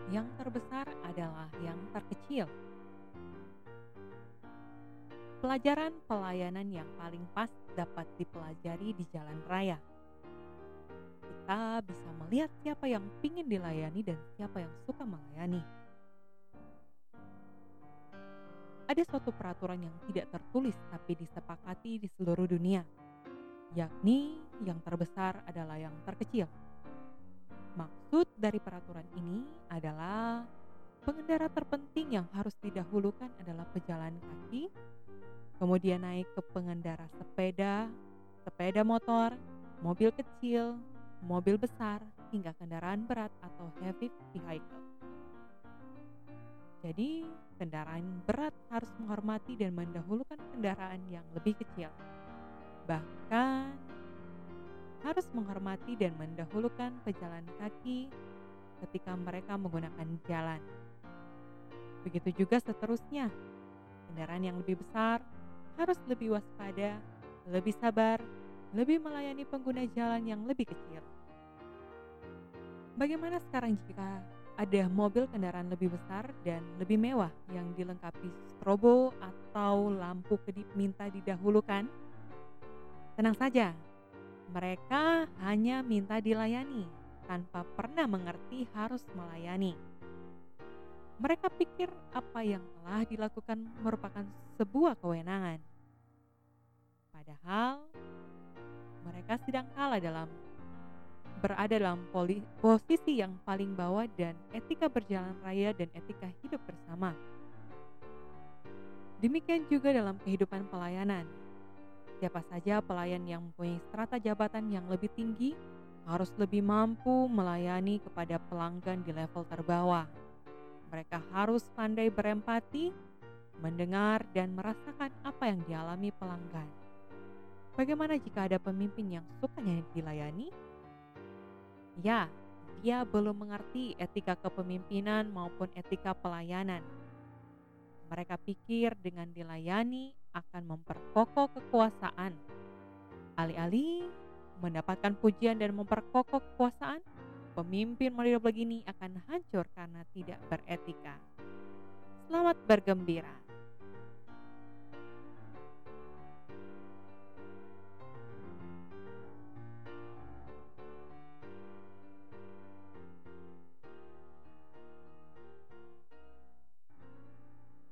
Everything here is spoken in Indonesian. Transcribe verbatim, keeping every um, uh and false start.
Yang terbesar adalah yang terkecil. Pelajaran pelayanan yang paling pas dapat dipelajari di jalan raya. Kita bisa melihat siapa yang ingin dilayani dan siapa yang suka melayani. Ada suatu peraturan yang tidak tertulis tapi disepakati di seluruh dunia, yakni yang terbesar adalah yang terkecil. Maksud dari peraturan ini adalah pengendara terpenting yang harus didahulukan adalah pejalan kaki, kemudian naik ke pengendara sepeda, sepeda motor, mobil kecil, mobil besar, hingga kendaraan berat atau heavy vehicle. Jadi, kendaraan berat harus menghormati dan mendahulukan kendaraan yang lebih kecil. Bahkan, harus menghormati dan mendahulukan pejalan kaki ketika mereka menggunakan jalan. Begitu juga seterusnya, kendaraan yang lebih besar harus lebih waspada, lebih sabar, lebih melayani pengguna jalan yang lebih kecil. Bagaimana sekarang jika ada mobil kendaraan lebih besar dan lebih mewah yang dilengkapi strobo atau lampu kedip minta didahulukan? Tenang saja, mereka hanya minta dilayani tanpa pernah mengerti harus melayani. Mereka pikir apa yang telah dilakukan merupakan sebuah kewenangan. Padahal mereka sedang kalah dalam berada dalam poli, posisi yang paling bawah dan etika berjalan raya dan etika hidup bersama. Demikian juga dalam kehidupan pelayanan. Siapa saja pelayan yang mempunyai strata jabatan yang lebih tinggi harus lebih mampu melayani kepada pelanggan di level terbawah. Mereka harus pandai berempati, mendengar dan merasakan apa yang dialami pelanggan. Bagaimana jika ada pemimpin yang sukanya dilayani? Ya, dia belum mengerti etika kepemimpinan maupun etika pelayanan. Mereka pikir dengan dilayani akan memperkokoh kekuasaan. Alih-alih mendapatkan pujian dan memperkokoh kekuasaan, pemimpin model begini akan hancur karena tidak beretika. Selamat bergembira.